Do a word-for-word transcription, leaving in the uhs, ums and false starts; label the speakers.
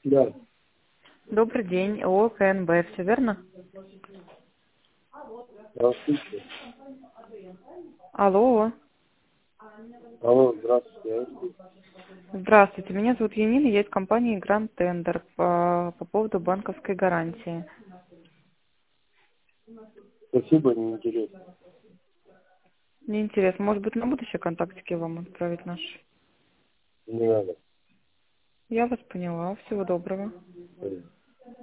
Speaker 1: Да,
Speaker 2: Добрый день, ООО КНБ, все верно?
Speaker 1: здравствуйте.
Speaker 2: Алло,
Speaker 1: Алло, здравствуйте. я слушаю.
Speaker 2: здравствуйте, меня зовут Янина, я из компании Гранд Тендер по, по поводу банковской гарантии.
Speaker 1: Спасибо, неинтересно.
Speaker 2: Мне интересно, может быть, на будущее контактики вам отправить наши?
Speaker 1: Не надо.
Speaker 2: Я вас поняла, всего доброго.
Speaker 1: Понятно.